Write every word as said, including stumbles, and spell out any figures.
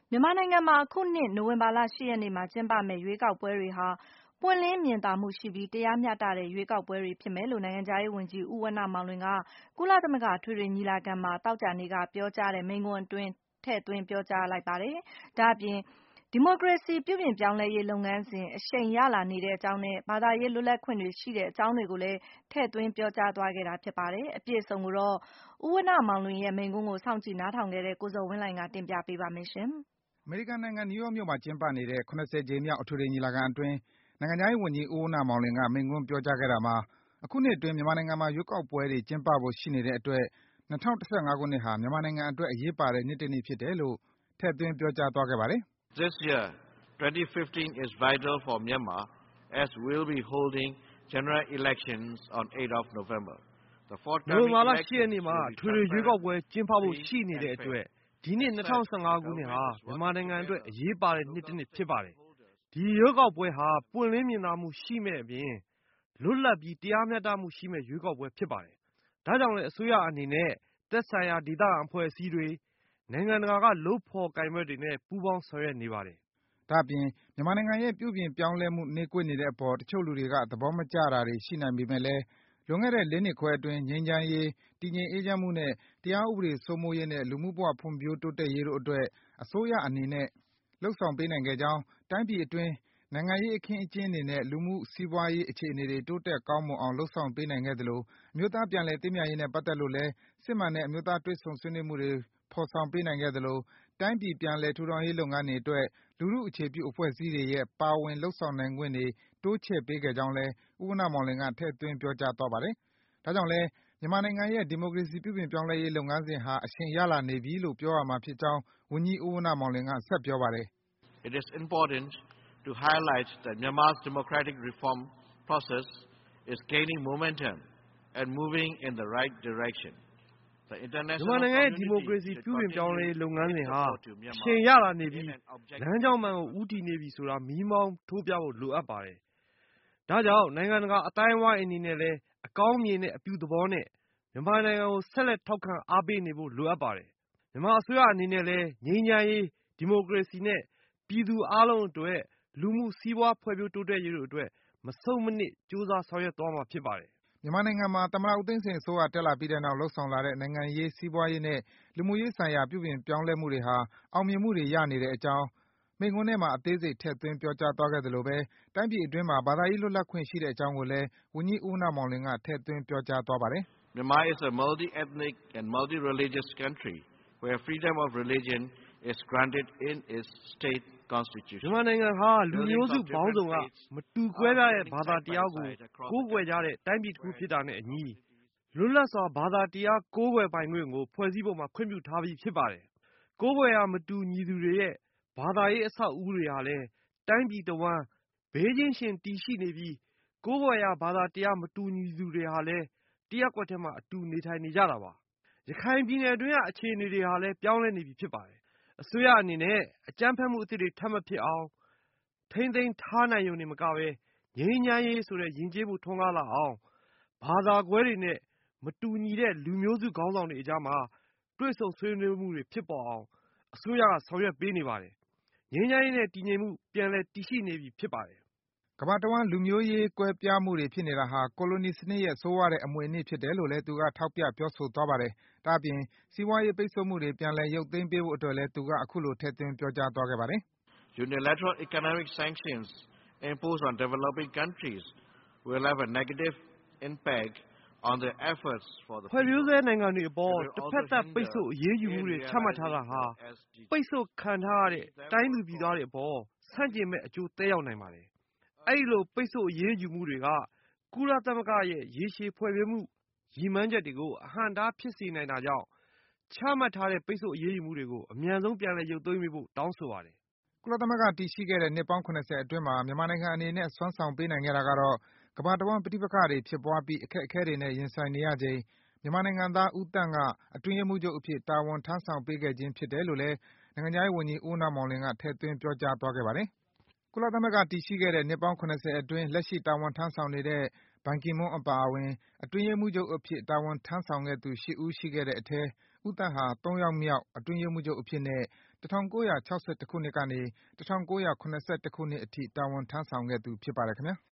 မြန်မာနိုင်ငံမှာအခုနှစ်နိုဝင်ဘာလ၈ရက်နေ့မှာကျင်းပမယ့်ရွေးကောက်ပွဲတွေဟာပွင့်လင်းမြင်သာမှုရှိပြီးတရားမျှတတဲ့ရွေးကောက်ပွဲတွေဖြစ်မယ်လို့နိုင်ငံခြားရေးဝန်ကြီးဦးဝဏ္ဏမောင်လွင်ကကုလသမဂ္ဂအထွေထွေညီလာခံမှာသောကြာနေ့ကပြောကြားတဲ့မိန့်ခွန်းအတွင်းထည့်သွင်းပြောကြားလိုက်ပါတယ်။ဒါ့အပြင်ဒီမိုကရေစီပြုပြင်ပြောင်းလဲရေးလုပ်ငန်းစဉ်အရှိန်ရလာနေတဲ့အကြောင်းနဲ့ဘာသာရေးလွတ်လပ်ခွင့်တွေရှိတဲ့အကြောင်းတွေကိုလည်းထည့်သွင်းပြောကြားသွားခဲ့တာဖြစ်ပါတယ်။အပြည့်အစုံကိုတော့ဦးဝဏ္ဏမောင်လွင်ရဲ့မိန့်ခွန်းကိုစောင့်ကြည့်နားထောင်ခဲ့တဲ့ကိုဇော်ဝင်းလှိုင်ကတင်ပြပေးပါမယ်ရှင်။အမေရိကန်နိုင်ငံနယူးယောက်မြို့မှာကျင်းပနေတဲ့ ၇၀ကြိမ်မြောက်အထွေထွေညီလာခံအတွင်းနိုင်ငံခြားရေးဝန်ကြီးဦးဝဏ္ဏမောင်လွင်ကမိန့်ခွန်းပြောကြားခဲ့တာမှာအခုနှစ်အတွင်းမြန်မာနိုင်ငံမှာရွေးကောက်ပွဲတွေကျင်းပဖို့ရှိနေတဲ့အတွက်၂၀၁၅ခုနှစ်ဟာမြန်မာနိုင်ငံအတွက်အရေးပါတဲ့နှစ်တစ်နှစ်ဖြစ်တယ်လို့ထည့်သွင်းပြောကြားသွားခဲ့ပါတယ်။ This year, twenty fifteen is vital for Myanmar as we'll be holding general elections on eighth of November. The forthcoming elections will be transparent, free and fair. ဒီနှစ်၂၀၁၅ခုနှစ်ဟာမြန်မာနိုင်ငံအတွက်အရေးပါတဲ့နှစ်တစ်နှစ်ဖြစ်ပါတယ်။ဒီရွေးကောက်ပွဲဟာပွင့်လင်းမြင်သာမှုရှိမဲ့အပြင်လွတ်လပ်ပြီးတရားမျှတမှုရှိမဲ့ရွေးကောက်ပွဲဖြစ်ပါတယ်။ဒါကြောင့်လည်းအစိုးရအနေနဲ့သက်ဆိုင်ရာဒေသခံအဖွဲ့အစည်းတွေနိုင်ငံတကာကလုပ်ဖော်ကိုင်ဘက်တွေနဲ့ပူးပေါင်းဆောင်ရွက်နေပါတယ်။ဒါ့အပြင်မြန်မာနိုင်ငံရဲ့ပြုပြင်ပြောင်းလဲမှုနှေးကွေးနေတဲ့အပေါ်တချို့လူတွေကသဘောမကျတာတွေရှိနိုင်ပေမဲ့လည်းလွန်ခဲ့တဲ့လေးနှစ်ခွဲအတွင်းငြိမ်းချမ်းရေး၊တည်ငြိမ်အေးချမ်းမှုနဲ့တရားဥပဒေစိုးမိုးရေးနဲ့လူမှုဘဝဖွံ့ဖြိုးတိုးတက်ရေးတို့အတွက်အစိုးရအနေနဲ့လုပ်ဆောင်ပေးနိုင်ခဲ့ကြောင်း၊တိုင်းပြည်အတွင်းနိုင်ငံရေးအခင်းအကျင်းတွေနဲ့လူမှုစီးပွားရေးအခြေအနေတွေတိုးတက်ကောင်းမွန်အောင်လုပ်ဆောင်ပေးနိုင်ခဲ့သလိုအမျိုးသားပြန်လည်သင့်မြတ်ရေးနဲ့ပတ်သက်လို့လည်းစစ်မှန်တဲ့အမျိုးသားတွေ့ဆုံဆွေးနွေးမှုတွေဖော်ဆောင်ပေးနိုင်ခဲ့သလိုတိုင်းပြည်ပြန်လည်ထူထောင်ရေးလုပ်ငန်းတွေအတွက်လူထုအခြေပြုအဖွဲ့အစည်းတွေရဲ့ပါဝင်လုပ်ဆောင်နိုင်ခွင့်တွေတိုးချဲ့ပေးခဲ့ကြောင်းလည်းဦးဝဏ္ဏမောင်လွင်ကထည့်သွင်းပြောကြားသွားပါတယ်။ဒါကြောင့်လည်းမြန်မာနိုင်ငံရဲ့ဒီမိုကရေစီပြုပြင်ပြောင်းလဲရေးလုပ်ငန်းစဉ်ဟာအရှိန်ရလာနေပြီလို့ပြောရမှာဖြစ်ကြောင်းဝန်ကြီးဦးဝဏ္ဏမောင်လွင်ကဆက်ပြောပါတယ်။ It is important to highlight that Myanmar's democratic reform process is gaining momentum and moving in the right direction. မြန်မာနိုင်ငံရဲ့ဒီမိုကရေစီပြုပြင်ပြောင်းလဲရေးလုပ်ငန်းစဉ်ဟာအရှိန်ရလာနေပြီးလမ်းကြောင်းမှန်ကိုဦးတည်နေပြီဆိုတာမီးမောင်းထိုးပြဖို့လိုအပ်ပါတယ်။ဒါကြောင့်နိုင်ငံတကာအတိုင်းအဝိုင်းအနေနဲ့လည်းအကောင်းမြင်တဲ့အပြုသဘောနဲ့မြန်မာနိုင်ငံကိုဆက်လက်ထောက်ခံအားပေးနေဖို့လိုအပ်ပါတယ်။မြန်မာအစိုးရအနေနဲ့လည်းငြိမ်းချမ်းရေး၊ဒီမိုကရေစီနဲ့ပြည်သူအားလုံးအတွက်လူမှုစီးပွားဖွံ့ဖြိုးတိုးတက်ရေးတို့အတွက်မဆုတ်မနစ်ကြိုးစားဆောင်ရွက်သွားမှာဖြစ်ပါတယ်။မြန်မာနိုင်ငံမှာသမ္မတဦးသိန်းစိန်အစိုးရတက်လာပြီးတဲ့နောက်လုပ်ဆောင်လာတဲ့နိုင်ငံရေး၊စီးပွားရေးနဲ့လူမှုရေးဆိုင်ရာပြုပြင်ပြောင်းလဲမှုတွေဟာအောင်မြင်မှုတွေရနေတဲ့အကြောင်းမိန့်ခွန်းထဲမှာအသေးစိတ်ထည့်သွင်းပြောကြားသွားခဲ့သလိုပဲတိုင်းပြည်အတွင်းမှာဘာသာရေးလွတ်လပ်ခွင့်ရှိတဲ့အကြောင်းကိုလည်းဝန်ကြီးဦးဝဏ္ဏမောင်လွင်ကထည့်သွင်းပြောကြားသွားပါတယ်။ Myanmar is a multi-ethnic and multi-religious country where freedom of religion is granted in its state constitution. မြန်မာနိုင်ငံဟာလူမျိုးစုပေါင်းစုံကမတူကွဲပြားတဲ့ဘာသာတရားကိုကိုးကွယ်ကြတဲ့တိုင်းပြည်တစ်ခုဖြစ်တာနဲ့အညီလွတ်လပ်စွာဘာသာတရားကိုးကွယ်ပိုင်ခွင့်ကိုဖွဲ့စည်းပုံမှာခွင့်ပြုထားပြီးဖြစ်ပါတယ်။ကိုးကွယ်ရာမတူညီသူတွေရဲ့ဘာသာရေးအဆောက်အဦတွေဟာလည်းတိုင်းပြည်တစ်ဝန်းဘေးချင်းယှဉ်တည်ရှိနေပြီးကိုးကွယ်ရာဘာသာတရားမတူညီသူတွေဟာလည်းတရပ်ကွက်ထဲမှာအတူနေထိုင်နေကြတာပါ။ရခိုင်ပြည်နယ်အတွင်းကအခြေအနေတွေဟာလည်းပြောင်းလဲနေပြီဖြစ်ပါတယ်။အစိုးရအနေနဲ့အကြမ်းဖက်မှုအသစ်တွေထပ်မဖြစ်အောင်ထိန်းသိမ်းထားနိုင်ရုံနဲ့မကဘဲငြိမ်းချမ်းရေးဆိုတဲ့ယဉ်ကျေးမှုထွန်းကားလာအောင်ဘာသာကွဲတွေနဲ့မတူညီတဲ့လူမျိုးစုခေါင်းဆောင်တွေအကြားမှာတွေ့ဆုံဆွေးနွေးမှုတွေဖြစ်ပေါ်အောင်အစိုးရကဆောင်ရွက်ပေးနေပါတယ်။ငြိမ်းချမ်းရေးနဲ့တည်ငြိမ်မှုပြန်လည်တည်ရှိနေပြီဖြစ်ပါတယ်။ကမ္ဘာတဝန်းလူမျိုးရေးကွဲပြားမှုတွေဖြစ်နေတာဟာကိုလိုနီစနစ်ရဲ့ဆိုးဝါးတဲ့အမွေအနှစ်ဖြစ်တယ်လို့လည်းသူကထောက်ပြပြောဆိုသွားပါတယ်။ဒါ့အပြင်စီးပွားရေးပိတ်ဆို့မှုတွေပြန်လည်ရုပ်သိမ်းပေးဖို့အတွက်လည်းသူကအခုလိုထည့်သွင်းပြောကြားသွားခဲ့ပါတယ်။ Unilateral economic sanctions imposed on developing countries will have a negative impact on their efforts for the ဖွံ့ဖြိုးဆဲနိုင်ငံတွေအပေါ်တစ်ဖက်သက်ပိတ်ဆို့အရေးယူမှုတွေချမှတ်ထားတာဟာပိတ်ဆို့ခံထားရတဲ့တိုင်းသူပြည်သားတွေအပေါ်ဆန့်ကျင်မဲ့အကျိုးသက်ရောက်နိုင်ပါတယ်။အဲဒီလိုပိတ်ဆို့အရေးယူမှုတွေကကုလသမဂ္ဂရဲ့ရေရှည်ဖွဲ့စည်းမှုရည်မှန်းချက်တွေကိုအဟန့်အတားဖြစ်စေနိုင်တာကြောင့်ချမှတ်ထားတဲ့ပိတ်ဆို့အရေးယူမှုတွေကိုအမြန်ဆုံးပြန်လည်ရုပ်သိမ်းပေးဖို့တောင်းဆိုပါတယ်။ကုလသမဂ္ဂတည်ရှိခဲ့တဲ့နှစ်ပေါင်း၇၀အတွင်းမှာမြန်မာနိုင်ငံအနေနဲ့စွမ်းဆောင်ပေးနိုင်ခဲ့တာကတော့ကမ္ဘာတဝန်းပဋိပက္ခတွေဖြစ်ပွားပြီးအခက်အခဲတွေနဲ့ရင်ဆိုင်နေရချိန်မြန်မာနိုင်ငံသားဦးသန့်ကအတွင်းရေးမှူးချုပ်အဖြစ်တာဝန်ထမ်းဆောင်ပေးခဲ့ခြင်းဖြစ်တယ်လို့လည်းနိုင်ငံခြားရေးဝန်ကြီးဦးဝဏ္ဏမောင်လွင်ကထည့်သွင်းပြောကြားသွားခဲ့ပါတယ်။ကုလသမဂ္ဂတည်ရှိခဲ့တဲ့နှစ်ပေါင်း၇၀အတွင်းလက်ရှိတာဝန်ထမ်းဆောင်နေတဲ့ဘန်ကီမွန်းအပါအဝင်အတွင်းရေးမှူးချုပ်အဖြစ်တာဝန်ထမ်းဆောင်ခဲ့သူ၈ဦးရှိခဲ့တဲ့အထဲဦးသန့်ဟာ သုံးယောက်မြောက် အတွင်းရေးမှူးချုပ်အဖြစ်နဲ့ ၁၉၆၁ ခုနှစ်ကနေ ၁၉၇၁ ခုနှစ်အထိ တာဝန်ထမ်းဆောင်ခဲ့သူ ဖြစ်ပါတယ်ခင်ဗျာ။